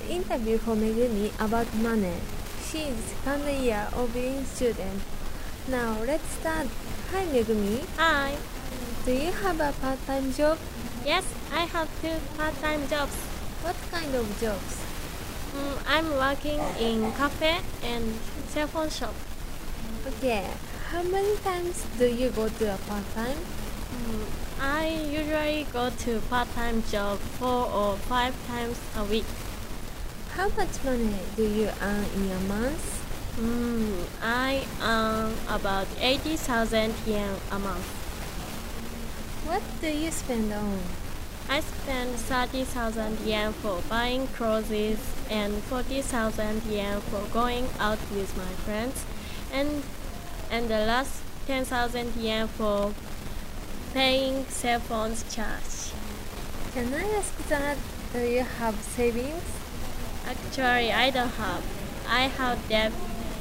interview for Megumi about money. She is second year of being student. Now let's start. Hi Megumi. Hi. Do you have a part-time job? Yes, I have two part-time jobs. What kind of jobs? I'm working in cafe and cell phone shop. Okay. How many times do you go to a part-time? I usually go to part-time job 4 or 5 times a week. How much money do you earn in a month? I earn about 80,000 yen a month. What do you spend on? I spend 30,000 yen for buying clothes and 40,000 yen for going out with my friends, and the last 10,000 yen for paying cell phones charge. Can I ask that? Do you have savings? Actually, I don't have. I have debt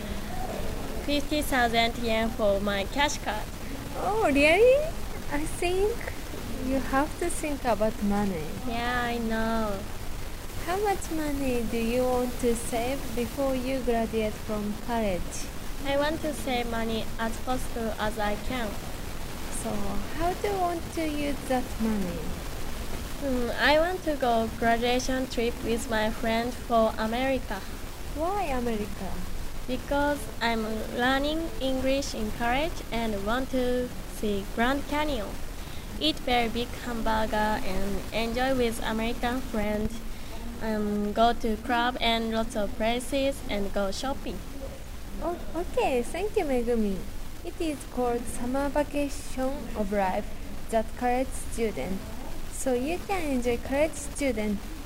50,000 yen for my cash card. Oh, really? I think you have to think about money. Yeah, I know. How much money do you want to save before you graduate from college? I want to save money as possible as I can. So, how do you want to use that money? I want to go graduation trip with my friends for America. Why America? Because I'm learning English in college and want to see Grand Canyon, eat very big hamburger and enjoy with American friends, go to club and lots of places and go shopping. Oh, okay, thank you Megumi. It is called summer vacation of life that college student. So you can enjoy college student